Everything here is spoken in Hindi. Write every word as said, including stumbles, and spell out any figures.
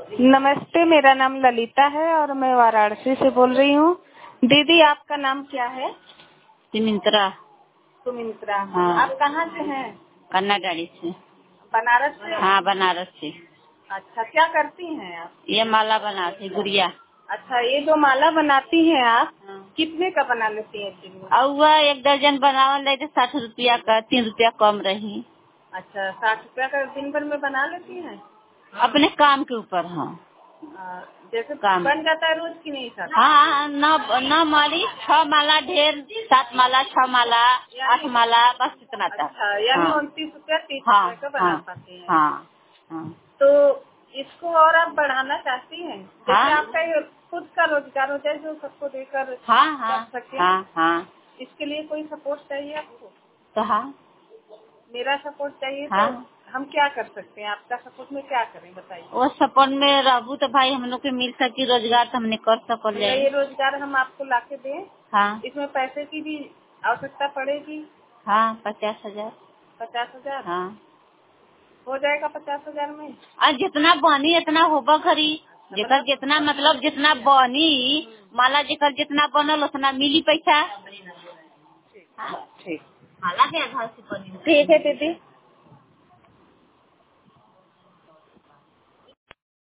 नमस्ते, मेरा नाम ललिता है और मैं वाराणसी से बोल रही हूँ। दीदी, आपका नाम क्या है? सुमित्रा। सुमित्रा। हाँ। आप कहाँ से हैं? कन्नाडाड़ी से। बनारस से? हाँ, बनारस से। अच्छा, क्या करती हैं आप? ये माला बनाती गुड़िया। अच्छा, ये जो माला बनाती हैं आप, हाँ। कितने का बना लेती हैं दिन में? और वह एक दर्जन बनावन ले साठ रुपया का, तीन रुपया कम रही। अच्छा, साठ रुपया का दिन भर में बना लेती हैं? अपने काम के ऊपर। हाँ, आ, जैसे काम बन जाता है रोज की नहीं सर? हाँ, नौ नौ माली छह माला ढेर, सात माला, छह माला, आठ माला, बस इतना था। अच्छा, यानी हाँ। उनतीस रुपया तीस हाँ, रुपया का बना हाँ, पाते हैं। हाँ, हाँ। तो इसको और आप बढ़ाना चाहती हैं? जैसे हाँ। आपका ये खुद का रोजगार हो जाए जो सबको देकर हाँ, हाँ, कर सके। हाँ, हाँ। इसके लिए कोई सपोर्ट चाहिए आपको? तो हाँ, मेरा सपोर्ट चाहिए तो हाँ। हम क्या कर सकते हैं? आपका सपोर्ट में क्या करें बताइए? वो सपन में रहू तो भाई हम लोग के मिल सकी रोजगार तो हमने कर सकल मतलब जाए। ये रोजगार हम आपको लाके दें? हाँ, इसमें पैसे की भी आवश्यकता पड़ेगी? हाँ, पचास हजार। पचास हजार हाँ। हो जाएगा? पचास हजार में और जितना बनी इतना होबा खरी। जेकर जितना मतलब जितना बनी माला, जेकर जितना बनल उतना मिली पैसा। हाँ? ठीक। माला के आधार से बनी। ठीक है दीदी।